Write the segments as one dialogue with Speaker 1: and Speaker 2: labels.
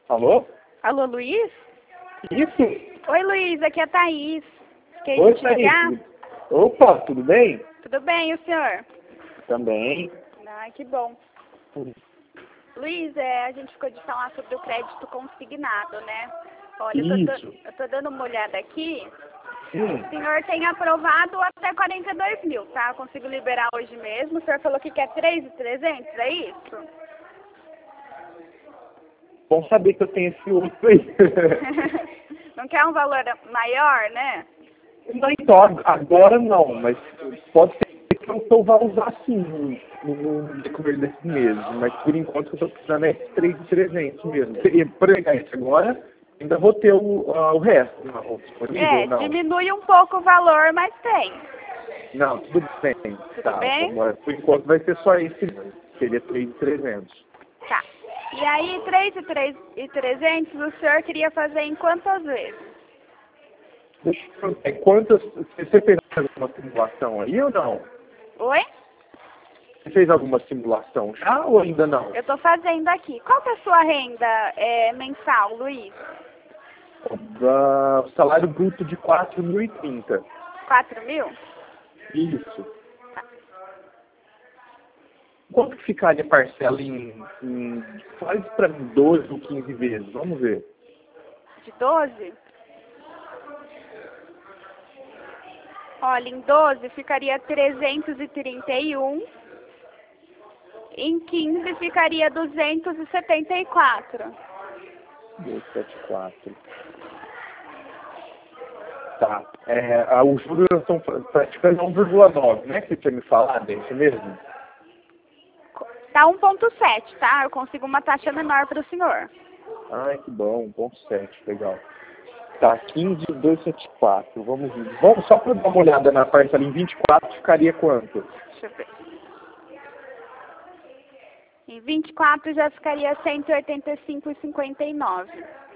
Speaker 1: Alô?
Speaker 2: Alô, Luiz?
Speaker 1: Isso?
Speaker 2: Oi, Luiz, aqui é a Thaís. Quer
Speaker 1: Oi,
Speaker 2: te ligar?
Speaker 1: Thaís. Opa, tudo bem?
Speaker 2: Tudo bem, e o senhor?
Speaker 1: Também.
Speaker 2: Ah, que bom. Luiz, a gente ficou de falar sobre o crédito consignado, né? Olha,
Speaker 1: Isso.
Speaker 2: eu tô dando uma olhada aqui.
Speaker 1: Hum.
Speaker 2: O senhor tem aprovado até 42 mil, tá? Eu consigo liberar hoje mesmo. O senhor falou que quer 3.300, é isso?
Speaker 1: Bom saber que eu tenho esse outro aí.
Speaker 2: Não quer um valor maior, né?
Speaker 1: Não, então, agora não, mas pode ser que eu vá usar sim no decorrer desses meses, mas por enquanto eu estou precisando é de 3.300 mesmo. E para pegar isso agora, ainda vou ter o resto, não, disponível, não?
Speaker 2: Diminui um pouco o valor, mas tem.
Speaker 1: Não, tudo bem.
Speaker 2: Tudo bem?
Speaker 1: Por enquanto vai ser só esse, seria 3.300.
Speaker 2: Tá. E aí, 3.300 o senhor queria fazer em quantas vezes?
Speaker 1: Deixa eu perguntar, quantas, você fez alguma simulação aí ou não?
Speaker 2: Oi?
Speaker 1: Você fez alguma simulação já ou ainda não?
Speaker 2: Eu tô fazendo aqui. Qual que é a sua renda mensal, Luiz?
Speaker 1: O salário bruto de 4.030.
Speaker 2: 4 mil?
Speaker 1: Isso. Quanto que ficaria a parcela faz para mim 12 ou 15 vezes? Vamos ver.
Speaker 2: De 12? Olha, em 12 ficaria 331. Em 15 ficaria 274.
Speaker 1: 274. Tá. Os juros estão praticando 1,9, né? Que você tinha me falado, é isso mesmo?
Speaker 2: Tá 1,7, tá? Eu consigo uma taxa menor para o senhor.
Speaker 1: Ai, que bom, 1,7, legal. Tá, 15,274. Vamos só para dar uma olhada na parcela em 24, ficaria quanto?
Speaker 2: Deixa eu ver. Em 24 já ficaria 185,59.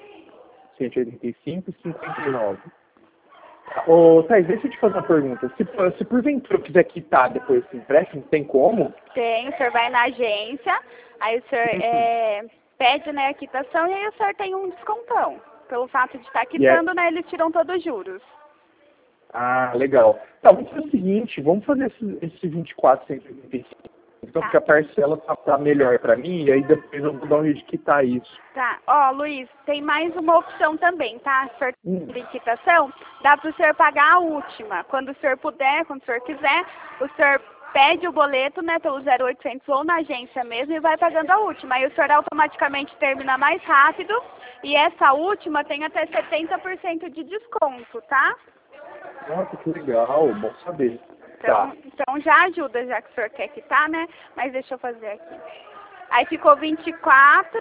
Speaker 1: 185,59. Ô, Thaís, deixa eu te fazer uma pergunta. Se porventura eu quiser quitar depois esse empréstimo, tem como?
Speaker 2: Tem, o senhor vai na agência, aí o senhor pede, né, a quitação e aí o senhor tem um descontão. Pelo fato de estar quitando, né, eles tiram todos os juros.
Speaker 1: Ah, legal. Tá, vamos fazer o seguinte, vamos fazer esse 24,185. Então, porque a parcela tá melhor para mim, e aí depois eu vou dar um jeito de quitar isso.
Speaker 2: Tá. Ó, Luiz, tem mais uma opção também, tá? Se o senhor tem quitação, dá para o senhor pagar a última. Quando o senhor puder, quando o senhor quiser, o senhor pede o boleto, né, pelo 0800 ou na agência mesmo e vai pagando a última. Aí o senhor automaticamente termina mais rápido e essa última tem até 70% de desconto, tá?
Speaker 1: Nossa, que legal, bom saber.
Speaker 2: Então já ajuda, já que o senhor quer quitar, né? Mas deixa eu fazer aqui. Aí ficou 24.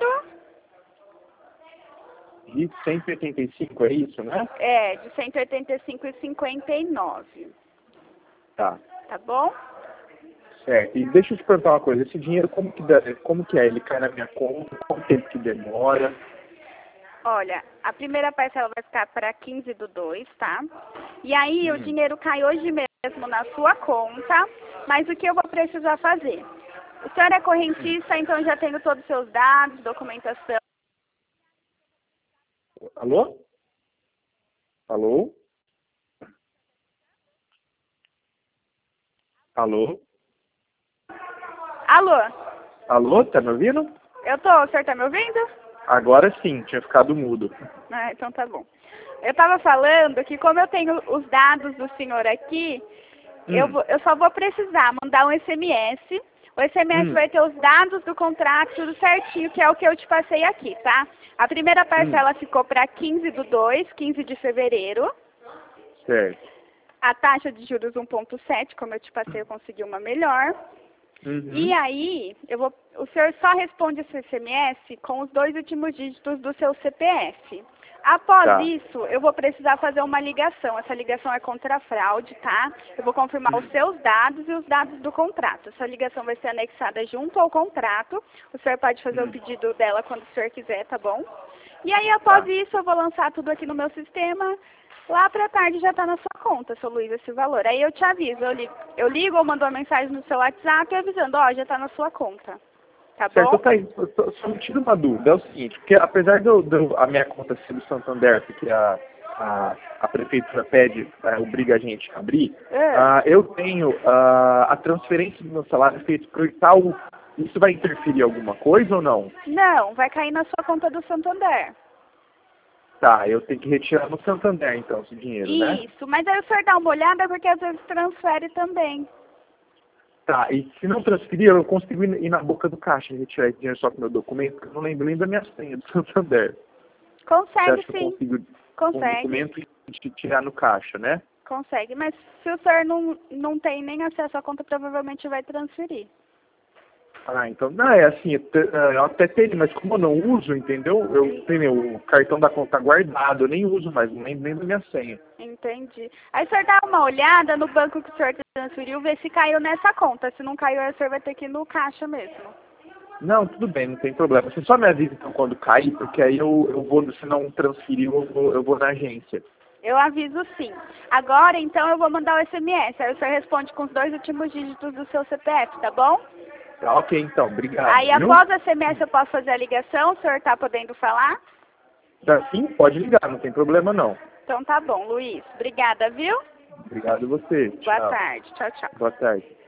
Speaker 1: De 185, é isso, né?
Speaker 2: De 185,59.
Speaker 1: Tá.
Speaker 2: Tá bom?
Speaker 1: Certo. E deixa eu te perguntar uma coisa. Esse dinheiro, como que é? Ele cai na minha conta? Quanto tempo que demora?
Speaker 2: Olha, a primeira parcela vai ficar para 15/2, tá? E aí o dinheiro cai hoje mesmo na sua conta, mas o que eu vou precisar fazer? O senhor é correntista, então eu já tenho todos os seus dados, documentação.
Speaker 1: Alô? Alô? Alô?
Speaker 2: Alô?
Speaker 1: Alô, tá me ouvindo?
Speaker 2: Eu tô, o senhor tá me ouvindo?
Speaker 1: Agora sim, tinha ficado mudo.
Speaker 2: Ah, então tá bom. Eu tava falando que como eu tenho os dados do senhor aqui, eu só vou precisar mandar um SMS. O SMS vai ter os dados do contrato, tudo certinho, que é o que eu te passei aqui, tá? A primeira parcela ficou para 15/2, 15 de fevereiro.
Speaker 1: Certo.
Speaker 2: A taxa de juros 1,7, como eu te passei, eu consegui uma melhor. E aí, o senhor só responde esse SMS com os 2 últimos dígitos do seu CPF. Após isso, eu vou precisar fazer uma ligação. Essa ligação é contra a fraude, tá? Eu vou confirmar os seus dados e os dados do contrato. Essa ligação vai ser anexada junto ao contrato. O senhor pode fazer o pedido dela quando o senhor quiser, tá bom? E aí, após isso, eu vou lançar tudo aqui no meu sistema. Lá pra tarde já tá na sua conta, seu Luiz, esse valor. Aí eu te aviso, eu ligo ou mando uma mensagem no seu WhatsApp avisando, ó, já tá na sua conta. Tá
Speaker 1: certo,
Speaker 2: bom?
Speaker 1: Thaís, só me tira uma dúvida, é o seguinte, porque apesar de a minha conta ser do Santander, porque a prefeitura pede, obriga a gente a abrir, eu tenho a transferência do meu salário feita por Itaú. Isso vai interferir em alguma coisa ou não?
Speaker 2: Não, vai cair na sua conta do Santander.
Speaker 1: Tá, eu tenho que retirar no Santander, então, esse dinheiro, né?
Speaker 2: Isso, mas aí o senhor dá uma olhada porque às vezes transfere também.
Speaker 1: Tá, e se não transferir, eu consigo ir na boca do caixa e retirar esse dinheiro só com o meu documento, porque eu não lembro nem da minha senha do Santander. Você
Speaker 2: Consegue
Speaker 1: acha que eu
Speaker 2: sim,
Speaker 1: consigo com o
Speaker 2: consegue,
Speaker 1: documento e tirar no caixa, né?
Speaker 2: consegue. Mas se o senhor não tem nem acesso à conta, provavelmente vai transferir.
Speaker 1: Ah, então, não, é assim, eu até tenho, mas como eu não uso, entendeu? Eu tenho o cartão da conta guardado, eu nem uso mais, nem da minha senha.
Speaker 2: Entendi. Aí o senhor dá uma olhada no banco que o senhor transferiu, vê se caiu nessa conta. Se não caiu, aí o senhor vai ter que ir no caixa mesmo.
Speaker 1: Não, tudo bem, não tem problema. Você só me avisa então quando cair, porque aí eu vou, se não transferir, eu vou na agência.
Speaker 2: Eu aviso sim. Agora, então, eu vou mandar o SMS. Aí o senhor responde com os 2 últimos dígitos do seu CPF, tá bom?
Speaker 1: Tá, ok, então, obrigado.
Speaker 2: Aí,
Speaker 1: Viu?
Speaker 2: após o SMS, eu posso fazer a ligação? O senhor tá podendo falar?
Speaker 1: Tá, sim, pode ligar, não tem problema não.
Speaker 2: Então tá bom, Luiz. Obrigada, viu?
Speaker 1: Obrigado a você.
Speaker 2: Boa
Speaker 1: Tchau.
Speaker 2: tarde. Tchau, tchau.
Speaker 1: Boa tarde.